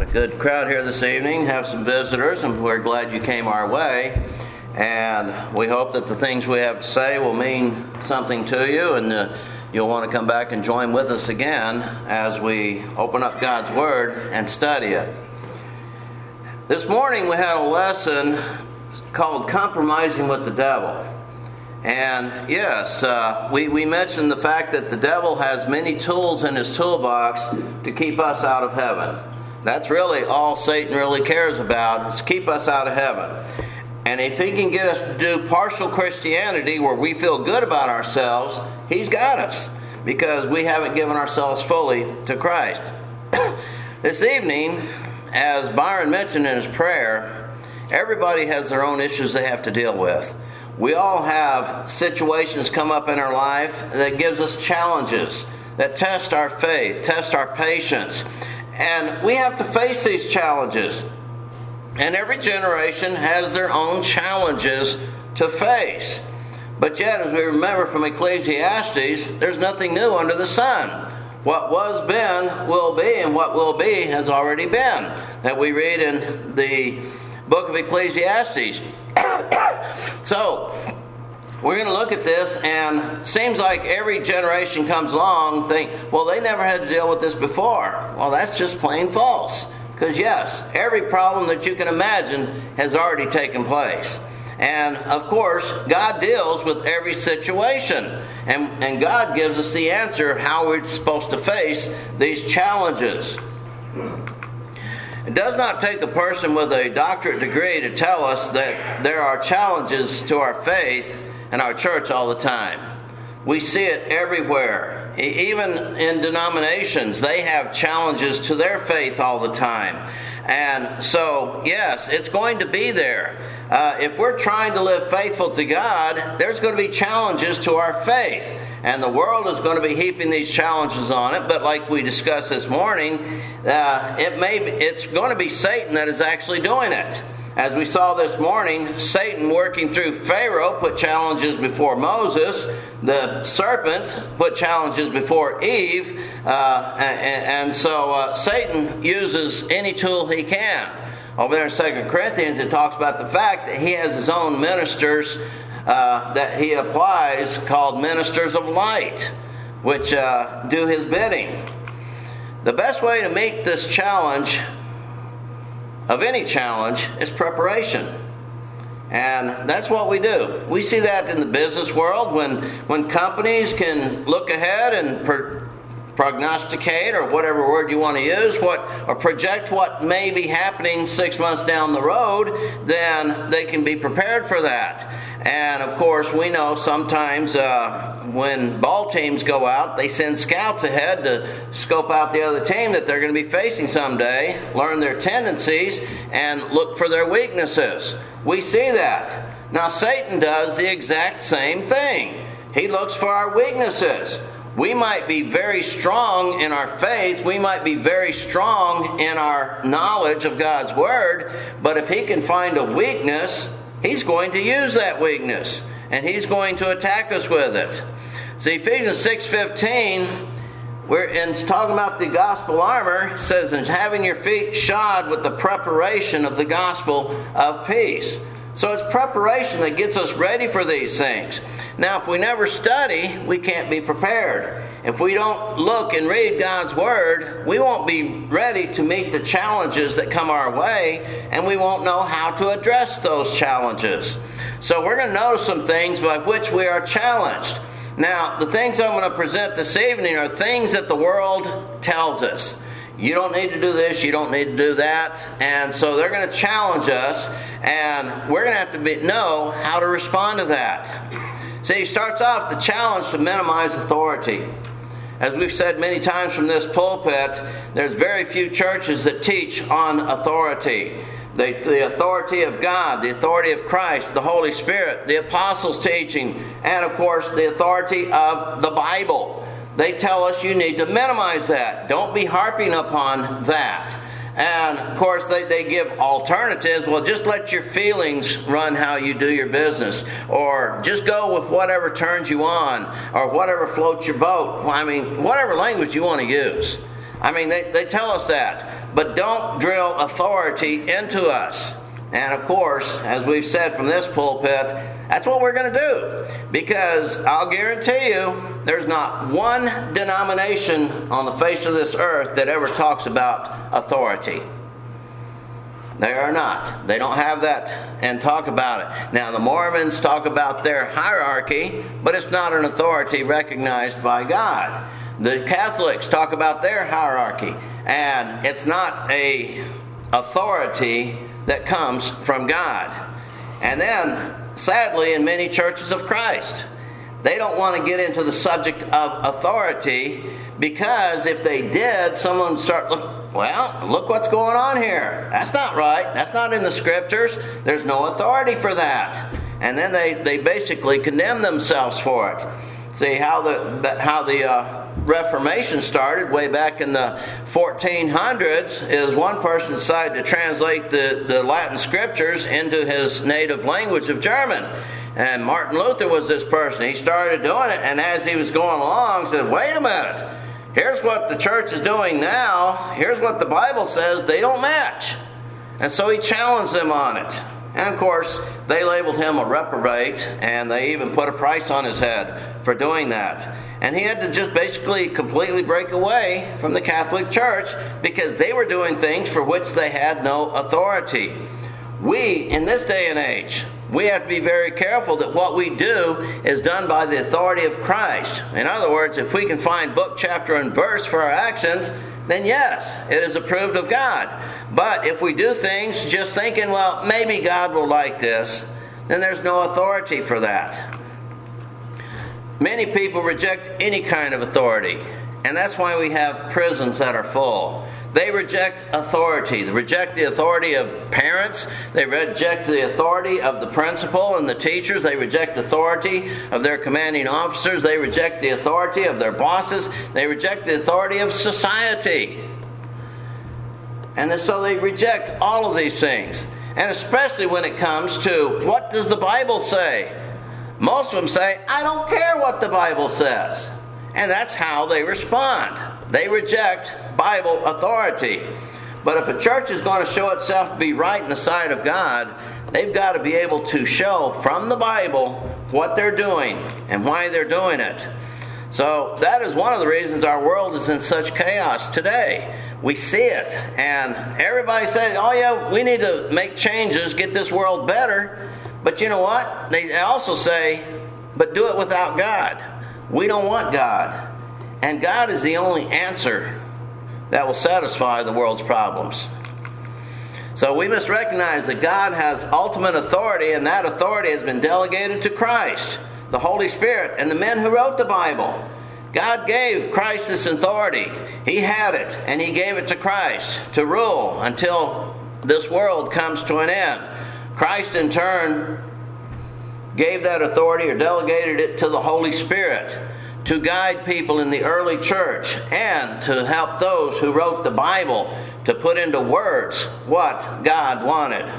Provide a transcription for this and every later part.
Good crowd here this evening. Have some visitors, and we're glad you came our way. And we hope that the things we have to say will mean something to you, and you'll want to come back and join with us again as we open up God's Word and study it. This morning we had a lesson called Compromising with the Devil. And yes, we mentioned the fact that the devil has many tools in his toolbox to keep us out of heaven. That's really all Satan really cares about, is to keep us out of heaven. And if he can get us to do partial Christianity where we feel good about ourselves, he's got us, because we haven't given ourselves fully to Christ. This evening, as Byron mentioned in his prayer, everybody has their own issues they have to deal with. We all have situations come up in our life that gives us challenges, that test our faith, test our patience. And we have to face these challenges. And every generation has their own challenges to face. But yet, as we remember from Ecclesiastes, there's nothing new under the sun. What was been will be, and what will be has already been. That we read in the book of Ecclesiastes. So, we're going to look at this, and it seems like every generation comes along and think, well, they never had to deal with this before. Well, that's just plain false. Because yes, every problem that you can imagine has already taken place. And of course, God deals with every situation. And God gives us the answer of how we're supposed to face these challenges. It does not take a person with a doctorate degree to tell us that there are challenges to our faith and our church all the time. We see it everywhere. Even in denominations, they have challenges to their faith all the time. And so, yes, it's going to be there. If we're trying to live faithful to God, there's going to be challenges to our faith. And the world is going to be heaping these challenges on it. But like we discussed this morning, it's going to be Satan that is actually doing it. As we saw this morning, Satan working through Pharaoh put challenges before Moses. The serpent put challenges before Eve. And so Satan uses any tool he can. Over there in 2 Corinthians, it talks about the fact that he has his own ministers that he applies called ministers of light, which do his bidding. The best way to meet this challenge, of any challenge, is preparation. And that's what we do. We see that in the business world when companies can look ahead and prognosticate, or whatever word you want to use, or project what may be happening 6 months down the road, then they can be prepared for that. And of course, we know sometimes when ball teams go out, they send scouts ahead to scope out the other team that they're going to be facing someday, learn their tendencies, and look for their weaknesses. We see that. Now, Satan does the exact same thing. He looks for our weaknesses. We might be very strong in our faith. We might be very strong in our knowledge of God's Word. But if he can find a weakness, he's going to use that weakness. And he's going to attack us with it. See, Ephesians 6:15, it's talking about the gospel armor. It says, and having your feet shod with the preparation of the gospel of peace. So it's preparation that gets us ready for these things. Now, if we never study, we can't be prepared. If we don't look and read God's Word, we won't be ready to meet the challenges that come our way, and we won't know how to address those challenges. So we're going to notice some things by which we are challenged. Now, the things I'm going to present this evening are things that the world tells us. You don't need to do this, you don't need to do that. And so they're going to challenge us, and we're going to have to know how to respond to that. See, he starts off the challenge to minimize authority. As we've said many times from this pulpit, there's very few churches that teach on authority. The authority of God, the authority of Christ, the Holy Spirit, the apostles' teaching, and of course the authority of the Bible. They tell us you need to minimize that. Don't be harping upon that. And of course they give alternatives. Well, just let your feelings run how you do your business. Or just go with whatever turns you on. Or whatever floats your boat. I mean, whatever language you want to use. I mean, they tell us that. but don't drill authority into us. And of course, as we've said from this pulpit, that's what we're going to do. Because I'll guarantee you, there's not one denomination on the face of this earth that ever talks about authority. They are not. They don't have that and talk about it. Now, the Mormons talk about their hierarchy, but it's not an authority recognized by God. The Catholics talk about their hierarchy, and it's not an authority that comes from God. And then, sadly, in many churches of Christ, they don't want to get into the subject of authority, because if they did, someone would start, look what's going on here. That's not right. That's not in the Scriptures. There's no authority for that. And then they basically condemn themselves for it. See how the Reformation started way back in the 1400s is one person decided to translate the Latin Scriptures into his native language of German. And Martin Luther was this person. He started doing it, and as he was going along, he said, wait a minute. Here's what the church is doing now. Here's what the Bible says. They don't match. And so he challenged them on it. And of course, they labeled him a reprobate, and they even put a price on his head for doing that. And he had to just basically completely break away from the Catholic Church because they were doing things for which they had no authority. We, in this day and age, we have to be very careful that what we do is done by the authority of Christ. In other words, if we can find book, chapter, and verse for our actions, then yes, it is approved of God. But if we do things just thinking, well, maybe God will like this, then there's no authority for that. Many people reject any kind of authority, and that's why we have prisons that are full. They reject authority. They reject the authority of parents. They reject the authority of the principal and the teachers. They reject the authority of their commanding officers. They reject the authority of their bosses. They reject the authority of society. And so they reject all of these things. And especially when it comes to, what does the Bible say? Most of them say, I don't care what the Bible says. And that's how they respond. They reject Bible authority. But if a church is going to show itself to be right in the sight of God, they've got to be able to show from the Bible what they're doing and why they're doing it. So that is one of the reasons our world is in such chaos today. We see it, and everybody says, oh yeah, we need to make changes, get this world better. But you know what? They also say, but do it without God. We don't want God. And God is the only answer that will satisfy the world's problems. So we must recognize that God has ultimate authority, and that authority has been delegated to Christ, the Holy Spirit, and the men who wrote the Bible. God gave Christ this authority. He had it, and He gave it to Christ to rule until this world comes to an end. Christ, in turn, gave that authority or delegated it to the Holy Spirit to guide people in the early church and to help those who wrote the Bible to put into words what God wanted.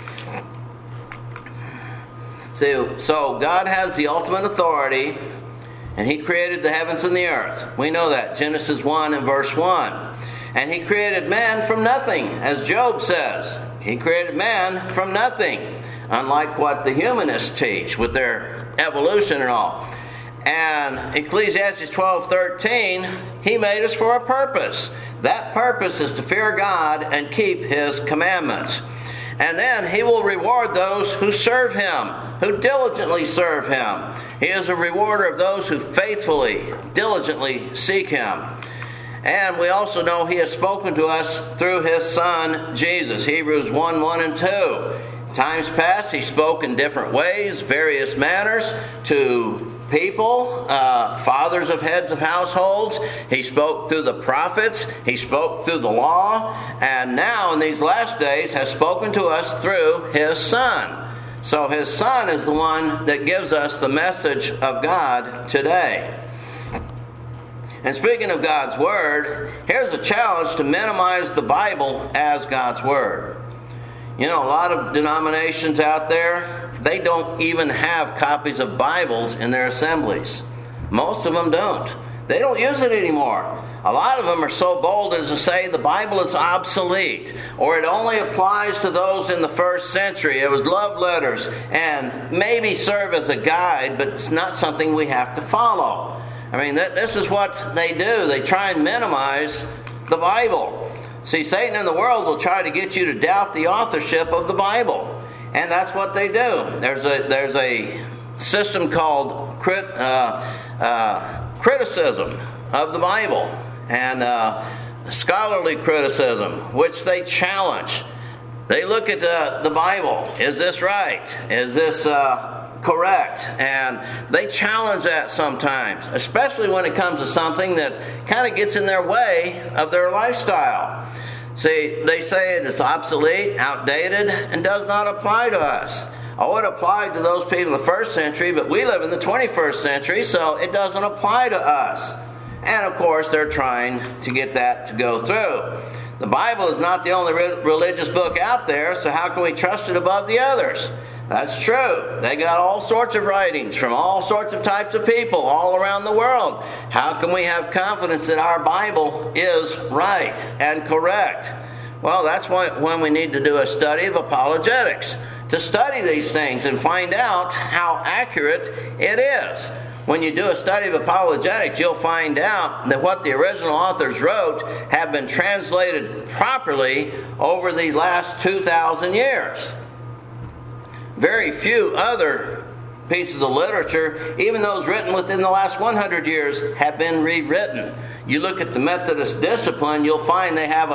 So God has the ultimate authority, and He created the heavens and the earth. We know that, Genesis 1 and verse 1. And He created man from nothing, as Job says. He created man from nothing, unlike what the humanists teach with their evolution and all. And Ecclesiastes 12:13, He made us for a purpose. That purpose is to fear God and keep His commandments. And then He will reward those who serve Him, who diligently serve Him. He is a rewarder of those who faithfully, diligently seek Him. And we also know He has spoken to us through His Son, Jesus. Hebrews 1:1 and 2. Times past, He spoke in different ways, various manners, to people, fathers of heads of households. He spoke through the prophets. He spoke through the law. And now, in these last days, has spoken to us through His Son. So His Son is the one that gives us the message of God today. And speaking of God's Word, here's a challenge to minimize the Bible as God's Word. You know, a lot of denominations out there, they don't even have copies of Bibles in their assemblies. Most of them don't. They don't use it anymore. A lot of them are so bold as to say the Bible is obsolete, or it only applies to those in the first century. It was love letters and maybe serve as a guide, but it's not something we have to follow. I mean, this is what they do. They try and minimize the Bible. See, Satan in the world will try to get you to doubt the authorship of the Bible. And that's what they do. There's a system called criticism of the Bible, and scholarly criticism, which they challenge. They look at the Bible. Is this right? Is this correct? And they challenge that sometimes, especially when it comes to something that kind of gets in their way of their lifestyle. See, they say it is obsolete, outdated, and does not apply to us. Oh, it applied to those people in the first century, but we live in the 21st century, so it doesn't apply to us. And of course, they're trying to get that to go through. The Bible is not the only religious book out there, so how can we trust it above the others? That's true. They got all sorts of writings from all sorts of types of people all around the world. How can we have confidence that our Bible is right and correct? Well, that's when we need to do a study of apologetics, to study these things and find out how accurate it is. When you do a study of apologetics, you'll find out that what the original authors wrote have been translated properly over the last 2,000 years. Very few other pieces of literature, even those written within the last 100 years, have been rewritten. You look at the Methodist Discipline, you'll find they have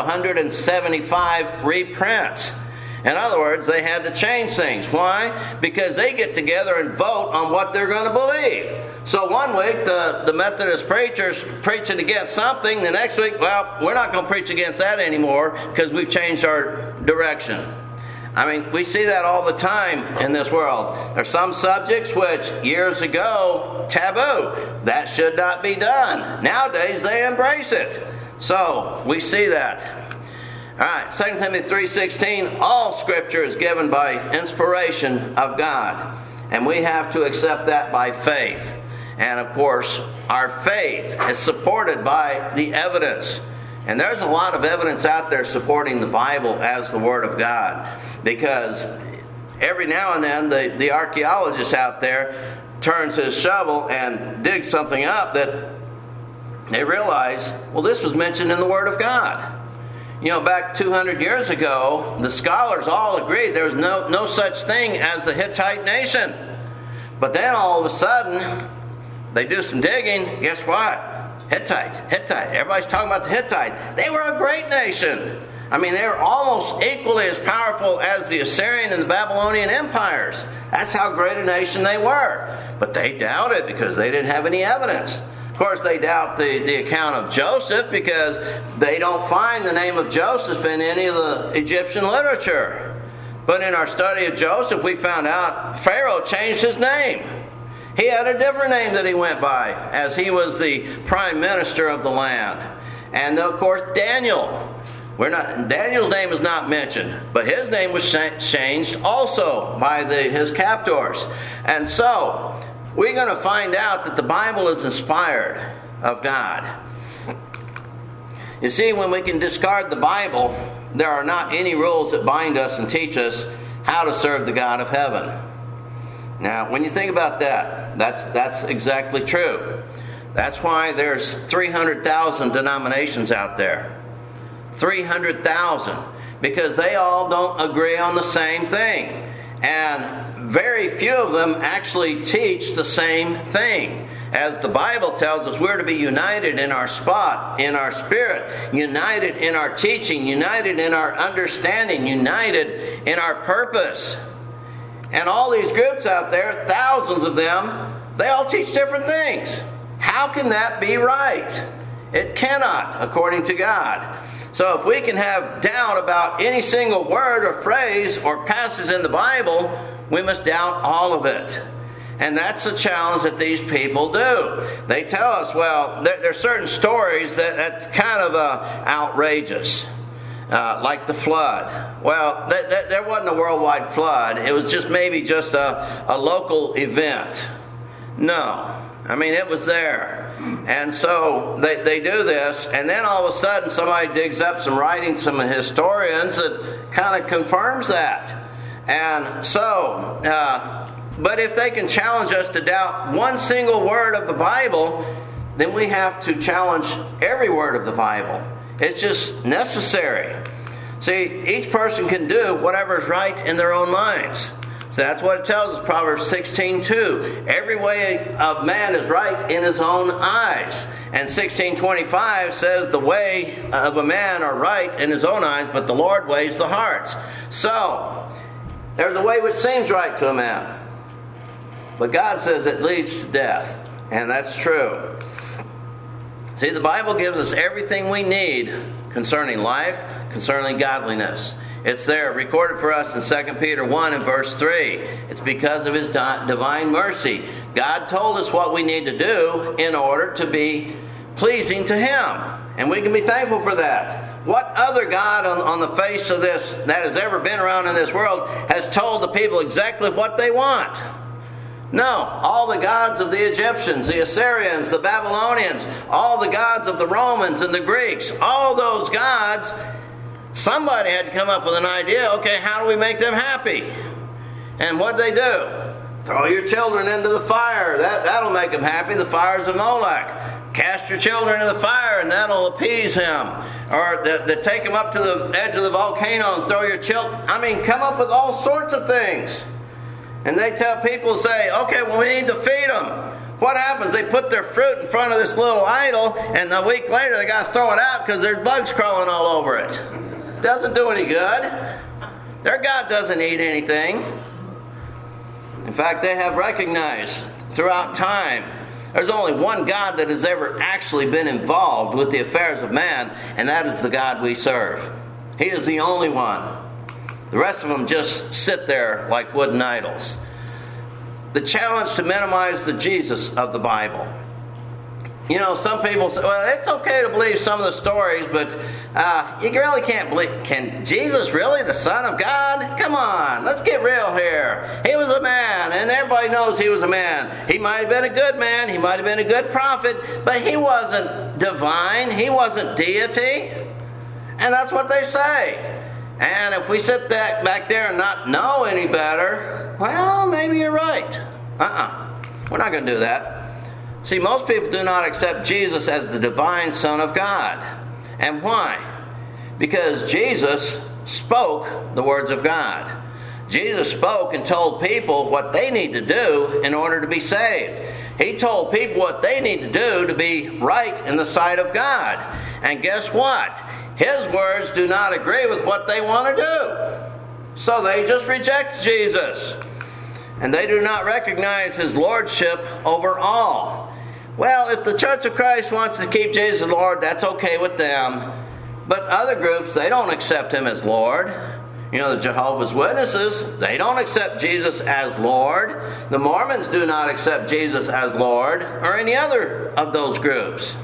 175 reprints. In other words, they had to change things. Why? Because they get together and vote on what they're going to believe. So one week, the Methodist preacher's preaching against something. The next week, well, we're not going to preach against that anymore because we've changed our direction. I mean, we see that all the time in this world. There's some subjects which years ago, taboo. That should not be done. Nowadays, they embrace it. So, we see that. All right, 2 Timothy 3:16, all Scripture is given by inspiration of God. And we have to accept that by faith. And of course, our faith is supported by the evidence. And there's a lot of evidence out there supporting the Bible as the Word of God. Because every now and then, the archaeologist out there turns his shovel and digs something up that they realize, well, this was mentioned in the Word of God. You know, back 200 years ago, the scholars all agreed there was no such thing as the Hittite nation. But then all of a sudden, they do some digging. Guess what? Hittites. Everybody's talking about the Hittites. They were a great nation. I mean, they were almost equally as powerful as the Assyrian and the Babylonian empires. That's how great a nation they were. But they doubted because they didn't have any evidence. Of course, they doubt the account of Joseph because they don't find the name of Joseph in any of the Egyptian literature. But in our study of Joseph, we found out Pharaoh changed his name. He had a different name that he went by as he was the prime minister of the land. And of course, Daniel's name is not mentioned, but his name was changed also by his captors. And so, we're going to find out that the Bible is inspired of God. You see, when we can discard the Bible, there are not any rules that bind us and teach us how to serve the God of heaven. Now, when you think about that, that's exactly true. That's why there's 300,000 denominations out there. 300,000. Because they all don't agree on the same thing. And very few of them actually teach the same thing. As the Bible tells us, we're to be united in our spot, in our spirit, united in our teaching, united in our understanding, united in our purpose. And all these groups out there, thousands of them, they all teach different things. How can that be right? It cannot, according to God. So if we can have doubt about any single word or phrase or passage in the Bible, we must doubt all of it. And that's the challenge that these people do. They tell us, well, there's certain stories that's kind of outrageous. Like the flood. Well, there wasn't a worldwide flood. It was maybe just a local event. No. I mean, it was there. And so they do this, and then all of a sudden somebody digs up some writings, some historians, that kind of confirms that. And so, but if they can challenge us to doubt one single word of the Bible, then we have to challenge every word of the Bible. It's just necessary. See, each person can do whatever is right in their own minds. So that's what it tells us, Proverbs 16:2. Every way of man is right in his own eyes. And 16:25 says the way of a man are right in his own eyes, but the Lord weighs the hearts. So, there's a way which seems right to a man, but God says it leads to death. And that's true. See, the Bible gives us everything we need concerning life, concerning godliness. It's there, recorded for us in 2 Peter 1 and verse 3. It's because of His divine mercy. God told us what we need to do in order to be pleasing to Him. And we can be thankful for that. What other God on the face of this that has ever been around in this world has told the people exactly what they want? No. All the gods of the Egyptians, the Assyrians, the Babylonians, all the gods of the Romans and the Greeks, all those gods, somebody had to come up with an idea. Okay, how do we make them happy? And what'd they do? Throw your children into the fire. That'll make them happy. The fires of Molech. Cast your children into the fire and that'll appease him. Or they take them up to the edge of the volcano and throw your children. I mean, come up with all sorts of things. And they tell people, say, okay, well, we need to feed them. What happens? They put their fruit in front of this little idol, and a week later they got to throw it out because there's bugs crawling all over it. Doesn't do any good. Their God doesn't eat anything. In fact, they have recognized throughout time there's only one God that has ever actually been involved with the affairs of man, and that is the God we serve. He is the only one. The rest of them just sit there like wooden idols. The challenge to minimize the Jesus of the Bible. You know, some people say, well, it's okay to believe some of the stories, but you really can't believe. Can Jesus really, the Son of God? Come on, let's get real here. He was a man, and everybody knows he was a man. He might have been a good man, he might have been a good prophet, but he wasn't divine, he wasn't deity. And that's what they say. And if we sit back there and not know any better, well, maybe you're right. We're not going to do that. See, most people do not accept Jesus as the divine Son of God. And why? Because Jesus spoke the words of God. Jesus spoke and told people what they need to do in order to be saved. He told people what they need to do to be right in the sight of God. And guess what? His words do not agree with what they want to do. So they just reject Jesus. And they do not recognize His lordship over all. Well, if the Church of Christ wants to keep Jesus Lord, that's okay with them. But other groups, they don't accept Him as Lord. You know, the Jehovah's Witnesses, they don't accept Jesus as Lord. The Mormons do not accept Jesus as Lord, or any other of those groups.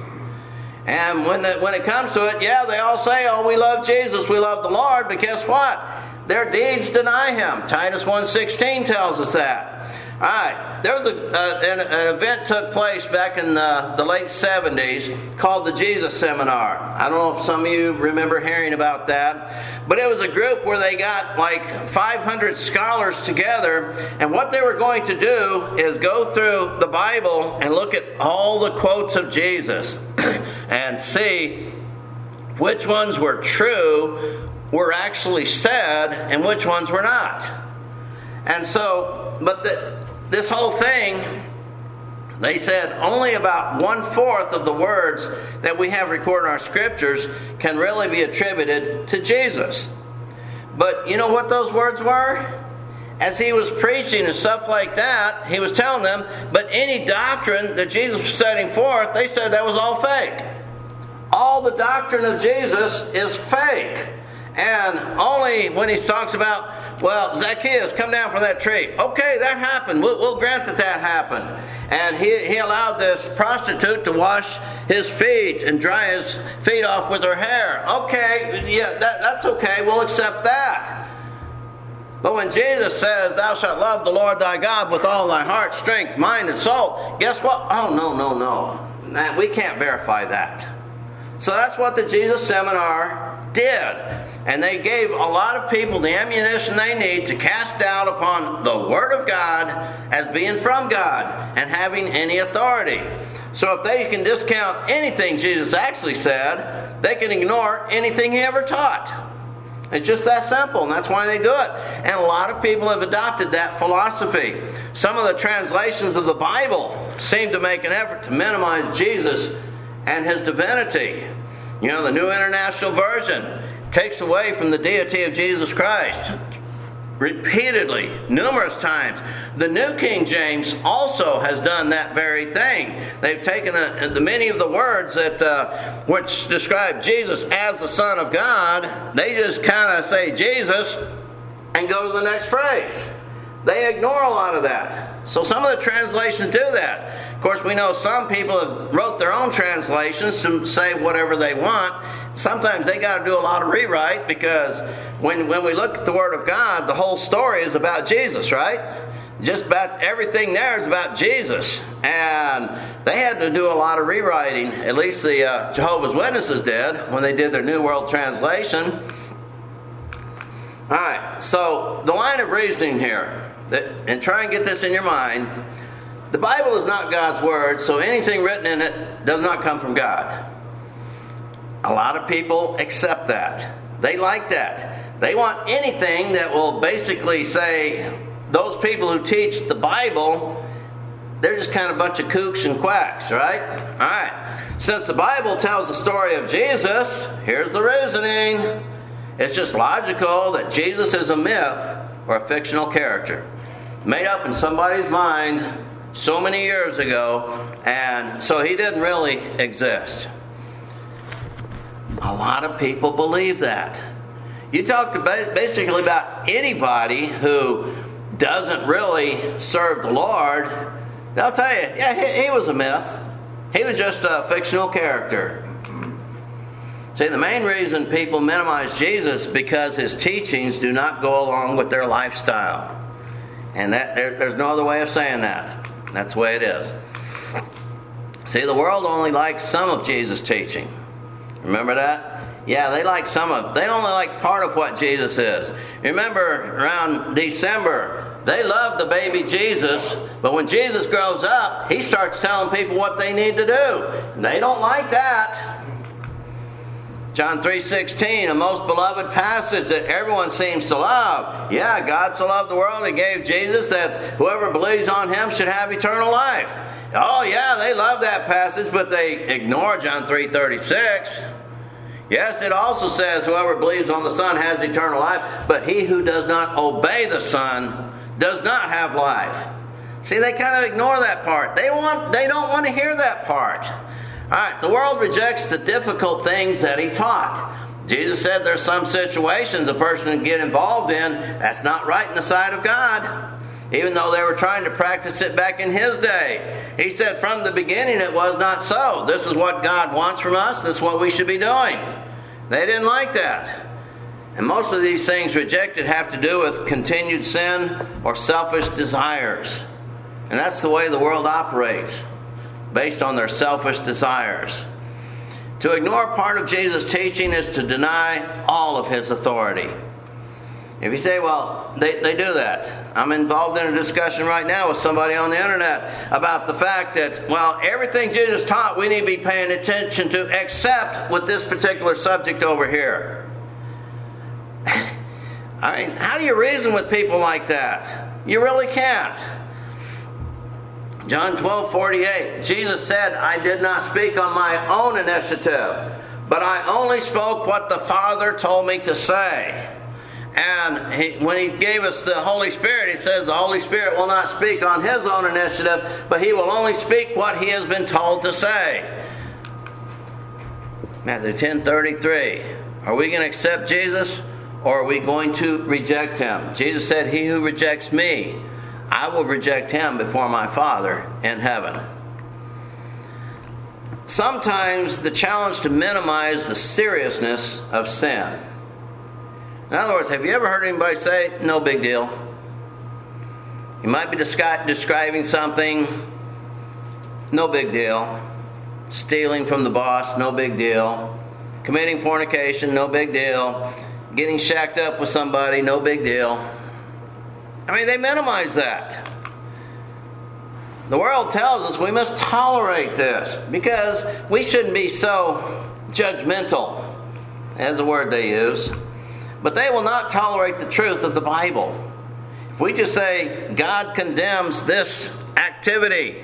And when it comes to it, yeah, they all say, oh, we love Jesus, we love the Lord, but guess what? Their deeds deny Him. Titus 1:16 tells us that. All right, there was an event took place back in the late 70s called the Jesus Seminar. I don't know if some of you remember hearing about that, but it was a group where they got like 500 scholars together, and what they were going to do is go through the Bible and look at all the quotes of Jesus and see which ones were true, were actually said, and which ones were not. And so, but this whole thing, they said only about 1/4 of the words that we have recorded in our scriptures can really be attributed to Jesus. But you know what those words were? As He was preaching and stuff like that, He was telling them, but any doctrine that Jesus was setting forth, they said that was all fake. All the doctrine of Jesus is fake. And only when He talks about, well, Zacchaeus, come down from that tree. Okay, that happened. We'll grant that happened. And he allowed this prostitute to wash his feet and dry his feet off with her hair. Okay, yeah, that's okay. We'll accept that. But when Jesus says, thou shalt love the Lord thy God with all thy heart, strength, mind, and soul, guess what? Oh, no. we can't verify that. So that's what the Jesus Seminar did. And they gave a lot of people the ammunition they need to cast doubt upon the Word of God as being from God and having any authority. So if they can discount anything Jesus actually said, they can ignore anything he ever taught. It's just that simple, and that's why they do it. And a lot of people have adopted that philosophy. Some of the translations of the Bible seem to make an effort to minimize Jesus and his divinity. You know, the New International Version takes away from the deity of Jesus Christ repeatedly, numerous times. The New King James also has done that very thing. They've taken many of the words that which describe Jesus as the Son of God. They just kind of say Jesus and go to the next phrase. They ignore a lot of that. So some of the translations do that. Of course, we know some people have wrote their own translations to say whatever they want. Sometimes they got to do a lot of rewrite, because when we look at the Word of God, the whole story is about Jesus, right? Just about everything there is about Jesus. And they had to do a lot of rewriting. At least the Jehovah's Witnesses did when they did their New World Translation. All right, so the line of reasoning here, and try and get this in your mind. The Bible is not God's Word, so anything written in it does not come from God. A lot of people accept that. They like that. They want anything that will basically say those people who teach the Bible, they're just kind of a bunch of kooks and quacks, right? All right. Since the Bible tells the story of Jesus, here's the reasoning. It's just logical that Jesus is a myth or a fictional character made up in somebody's mind so many years ago, and so he didn't really exist. A lot of people believe that. You talk to basically about anybody who doesn't really serve the Lord, they'll tell you, yeah, he was a myth. He was just a fictional character. See, the main reason people minimize Jesus is because his teachings do not go along with their lifestyle. And there's no other way of saying that. That's the way it is. See, the world only likes some of Jesus' teaching. Remember that? Yeah, they only like part of what Jesus is. Remember, around December, they love the baby Jesus, but when Jesus grows up, he starts telling people what they need to do. They don't like that. John 3:16, a most beloved passage that everyone seems to love. Yeah, God so loved the world, he gave Jesus that whoever believes on him should have eternal life. Oh yeah, they love that passage, but they ignore John 3:36. Yes, it also says whoever believes on the Son has eternal life, but he who does not obey the Son does not have life. See, they kind of ignore that part. They don't want to hear that part. All right, the world rejects the difficult things that he taught. Jesus said there's some situations a person can get involved in that's not right in the sight of God, even though they were trying to practice it back in his day. He said from the beginning it was not so. This is what God wants from us. This is what we should be doing. They didn't like that. And most of these things rejected have to do with continued sin or selfish desires. And that's the way the world operates, based on their selfish desires. To ignore part of Jesus' teaching is to deny all of his authority. If you say, well, they do that. I'm involved in a discussion right now with somebody on the internet about the fact that, well, everything Jesus taught we need to be paying attention to, except with this particular subject over here. I mean, how do you reason with people like that? You really can't. John 12:48, Jesus said, I did not speak on my own initiative, but I only spoke what the Father told me to say. And when he gave us the Holy Spirit, he says the Holy Spirit will not speak on his own initiative, but he will only speak what he has been told to say. Matthew 10:33, are we going to accept Jesus, or are we going to reject him? Jesus said, he who rejects me, I will reject him before my Father in heaven. Sometimes the challenge to minimize the seriousness of sin. In other words, have you ever heard anybody say, no big deal? You might be describing something, no big deal. Stealing from the boss, no big deal. Committing fornication, no big deal. Getting shacked up with somebody, no big deal. I mean, they minimize that. The world tells us we must tolerate this because we shouldn't be so judgmental, as the word they use. But they will not tolerate the truth of the Bible. If we just say God condemns this activity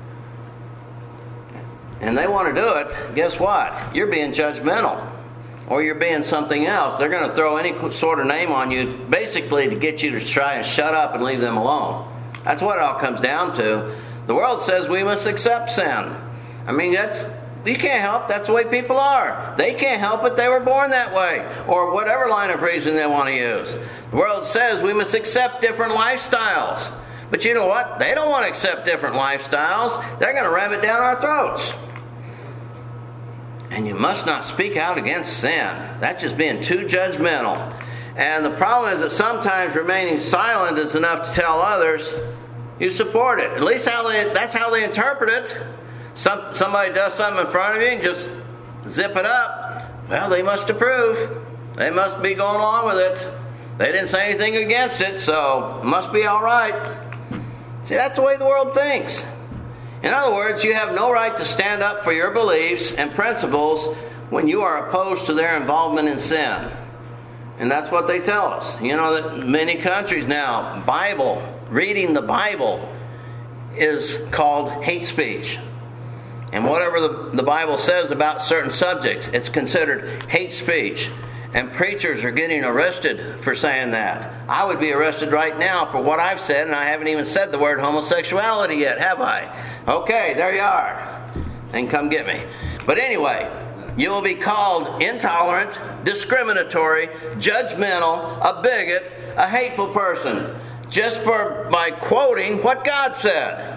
and they want to do it, guess what? You're being judgmental or you're being something else. They're going to throw any sort of name on you basically to get you to try and shut up and leave them alone. That's what it all comes down to. The world says we must accept sin. I mean, you can't help. That's the way people are. They can't help it. They were born that way. Or whatever line of reason they want to use. The world says we must accept different lifestyles. But you know what? They don't want to accept different lifestyles. They're going to ram it down our throats. And you must not speak out against sin. That's just being too judgmental. And the problem is that sometimes remaining silent is enough to tell others you support it. At least that's how they interpret it. Somebody does something in front of you and just zip it up. Well, they must approve. They must be going along with it. They didn't say anything against it, so it must be all right. See, that's the way the world thinks. In other words, you have no right to stand up for your beliefs and principles when you are opposed to their involvement in sin. And that's what they tell us. You know that many countries now, reading the Bible is called hate speech. And whatever the Bible says about certain subjects, it's considered hate speech. And preachers are getting arrested for saying that. I would be arrested right now for what I've said, and I haven't even said the word homosexuality yet, have I? Okay, there you are. And come get me. But anyway, you will be called intolerant, discriminatory, judgmental, a bigot, a hateful person, just by quoting what God said.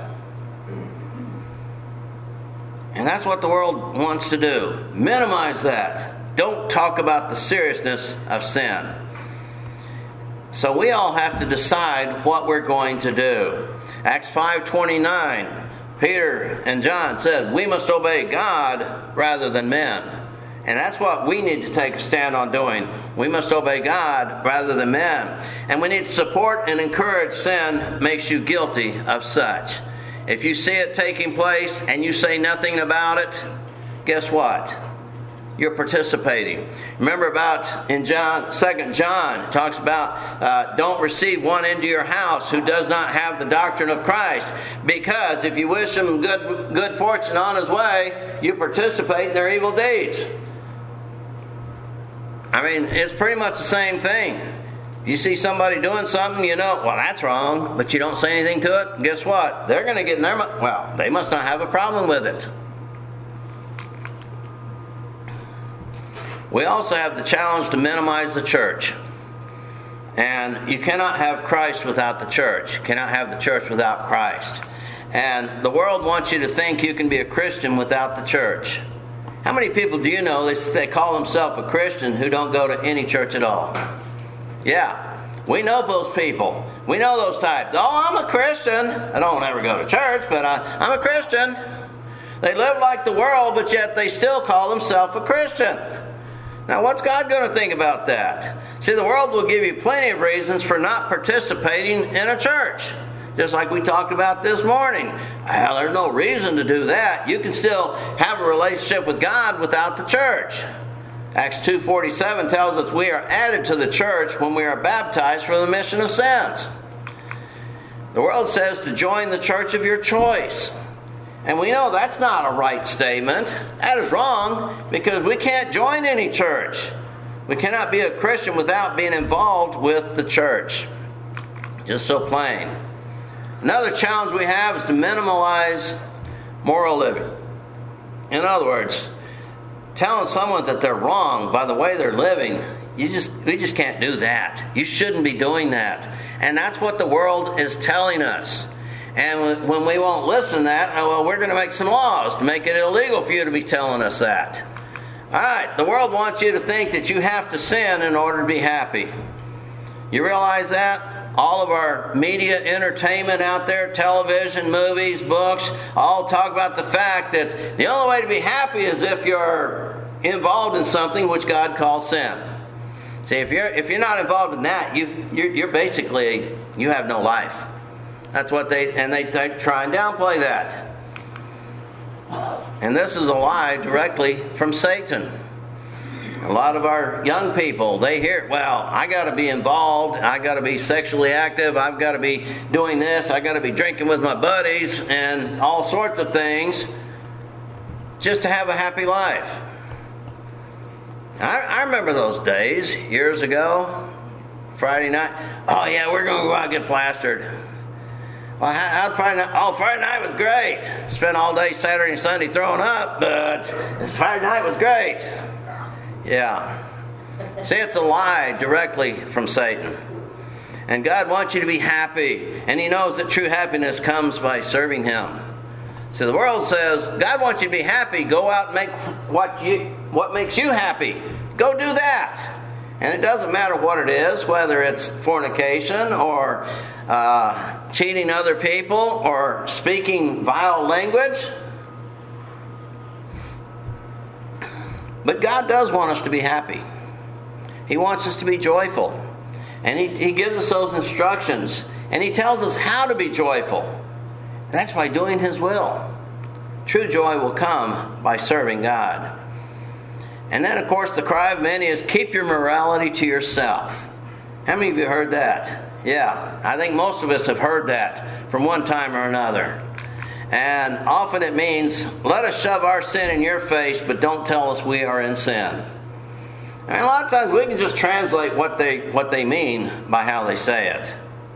And that's what the world wants to do. Minimize that. Don't talk about the seriousness of sin. So we all have to decide what we're going to do. Acts 5:29, Peter and John said, we must obey God rather than men. And that's what we need to take a stand on doing. We must obey God rather than men. And we need to support and encourage sin makes you guilty of such. If you see it taking place and you say nothing about it, guess what? You're participating. Remember about in 2 John, it talks about don't receive one into your house who does not have the doctrine of Christ. Because if you wish him good fortune on his way, you participate in their evil deeds. I mean, it's pretty much the same thing. You see somebody doing something, well, that's wrong, but you don't say anything to it. Guess what? They're going to get in their mind. Well, they must not have a problem with it. We also have the challenge to minimize the church. And you cannot have Christ without the church. You cannot have the church without Christ. And the world wants you to think you can be a Christian without the church. How many people do you know they call themselves a Christian who don't go to any church at all? Yeah, we know those people. We know those types. Oh, I'm a Christian. I don't ever go to church, but I'm a Christian. They live like the world, but yet they still call themselves a Christian. Now, what's God going to think about that? See, the world will give you plenty of reasons for not participating in a church. Just like we talked about this morning. Well, there's no reason to do that. You can still have a relationship with God without the church. Acts 2:47 tells us we are added to the church when we are baptized for the remission of sins. The world says to join the church of your choice. And we know that's not a right statement. That is wrong because we can't join any church. We cannot be a Christian without being involved with the church. Just so plain. Another challenge we have is to minimize moral living. In other words, telling someone that they're wrong by the way they're living, we just can't do that. You shouldn't be doing that. And that's what the world is telling us. And when we won't listen to that, we're going to make some laws to make it illegal for you to be telling us that. All right, the world wants you to think that you have to sin in order to be happy. You realize that? all of our media entertainment out there, television, movies, books, all talk about the fact that the only way to be happy is if you're involved in something which God calls sin. See, if you're not involved in that, you're basically, you have no life. That's what they try and downplay that. And this is a lie directly from Satan. A lot of our young people, they hear, well, I got to be involved, I got to be sexually active, I've got to be doing this, I got to be drinking with my buddies and all sorts of things just to have a happy life. I remember those days years ago, Friday night. Oh yeah, we're going to go out and get plastered. Well, how'd Friday night? Oh, Friday night was great. Spent all day Saturday and Sunday throwing up, but Friday night was great. Yeah. See, it's a lie directly from Satan. And God wants you to be happy. And He knows that true happiness comes by serving Him. So the world says, God wants you to be happy. Go out and make what makes you happy. Go do that. And it doesn't matter what it is, whether it's fornication or cheating other people or speaking vile language. But God does want us to be happy. He wants us to be joyful. And He gives us those instructions. And He tells us how to be joyful. And that's by doing His will. True joy will come by serving God. And then, of course, the cry of many is, keep your morality to yourself. How many of you heard that? Yeah, I think most of us have heard that from one time or another. And often it means, let us shove our sin in your face, but don't tell us we are in sin. And a lot of times we can just translate what they mean by how they say it.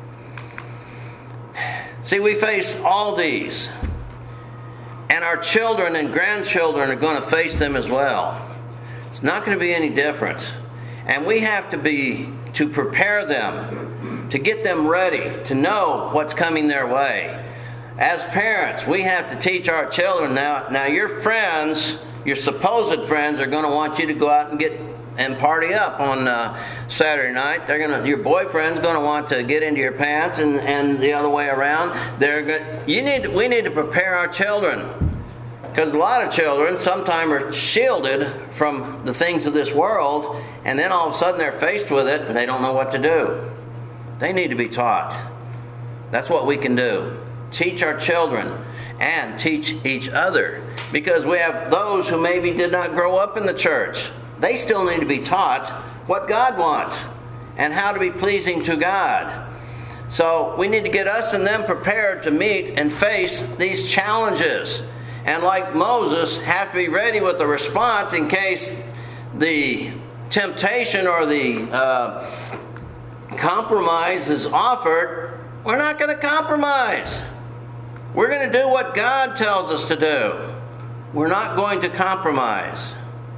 See, we face all these. And our children and grandchildren are going to face them as well. It's not going to be any different. And we have to prepare them, to get them ready, to know what's coming their way. As parents, we have to teach our children. Now your friends, your supposed friends, are going to want you to go out and party up on Saturday night. Your boyfriend's going to want to get into your pants, and the other way around. We need to prepare our children. Because a lot of children sometimes are shielded from the things of this world, and then all of a sudden they're faced with it and they don't know what to do. They need to be taught. That's what we can do. Teach our children and teach each other. Because we have those who maybe did not grow up in the church. They still need to be taught what God wants and how to be pleasing to God. So we need to get us and them prepared to meet and face these challenges. And like Moses, have to be ready with a response in case the temptation or the compromise is offered. We're not going to compromise. We're going to do what God tells us to do. We're not going to compromise.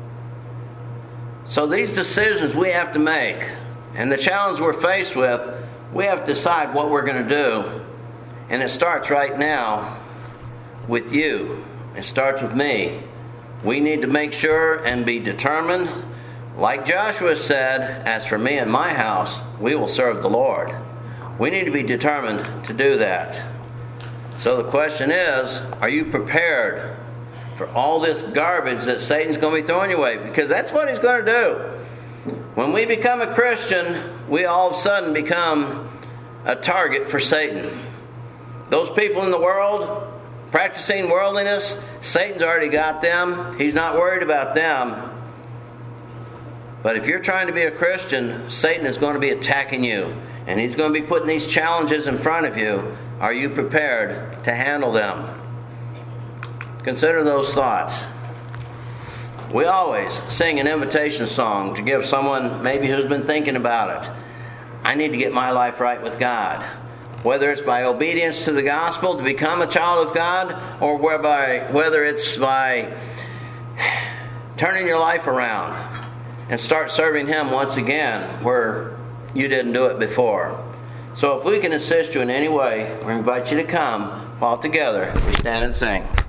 So these decisions we have to make, and the challenge we're faced with, we have to decide what we're going to do. And it starts right now with you. It starts with me. We need to make sure and be determined. Like Joshua said, as for me and my house, we will serve the Lord. We need to be determined to do that. So the question is, are you prepared for all this garbage that Satan's going to be throwing your way? Because that's what he's going to do. When we become a Christian, we all of a sudden become a target for Satan. Those people in the world practicing worldliness, Satan's already got them. He's not worried about them. But if you're trying to be a Christian, Satan is going to be attacking you. And he's going to be putting these challenges in front of you. Are you prepared to handle them? Consider those thoughts. We always sing an invitation song to give someone maybe who's been thinking about it. I need to get my life right with God. Whether it's by obedience to the gospel to become a child of God, or whether it's by turning your life around and start serving Him once again where you didn't do it before. So if we can assist you in any way, we invite you to come while together we stand and sing.